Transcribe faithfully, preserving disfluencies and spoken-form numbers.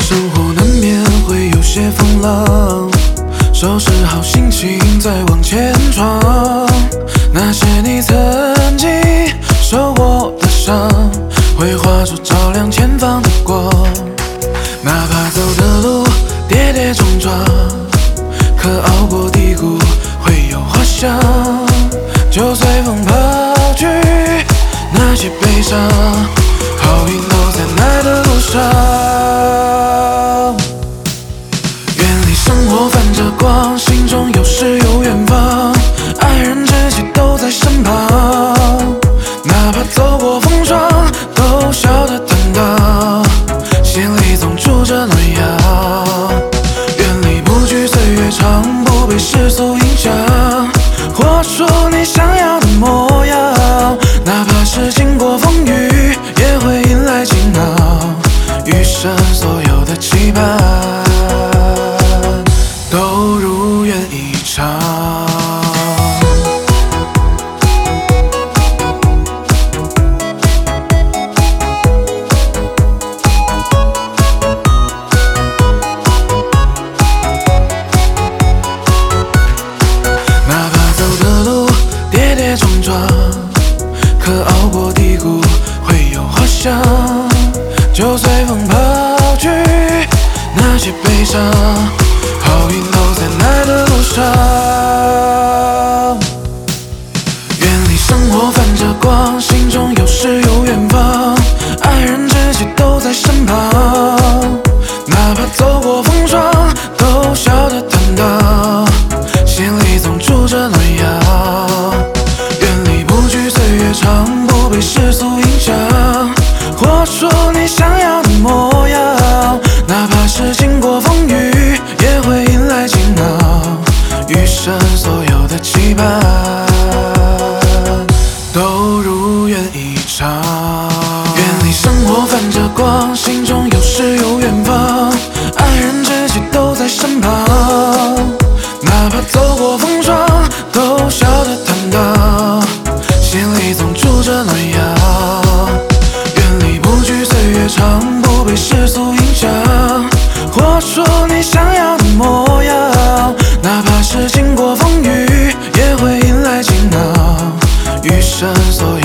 生活难免会有些风浪，收拾好心情再往前闯。那些你曾经受过的伤，会化作照亮前方的光。哪怕走的路跌跌撞撞，可熬过低谷会有花香。就随风抛去那些悲伤，好运都在来的路上。愿你生活泛着光，心中有诗有远方，爱人知己都在身旁。哪怕走过风霜，都笑得坦荡，心里总住着暖阳。愿你不惧岁月长，不被世俗影响，活出你想要的模样。哪怕是经过风雨，也会迎来晴朗。余生所有的期盼，都如愿以偿。哪怕走的路跌跌撞撞，可熬过低谷会有花香。就随风抛去那些悲伤，好运都在来的路上。愿你生活泛着光，心中有诗有远方，爱人知己都在身旁。哪怕走过风霜，都笑得坦荡，心里总住着暖阳。愿你不惧岁月长，不被世俗影响，活出你想要的模样。哪怕是经过风雨，也会迎来晴朗。余生所有的期盼，都如愿以偿。愿你生活泛着光，心中有诗有远方，爱人知己都在身旁。哪怕走过风霜，都笑得坦荡，心里总住着暖阳。愿你不惧岁月长，不被世俗影响，活出你想要的模样。哪怕是经过风雨，也会迎来晴朗。余生所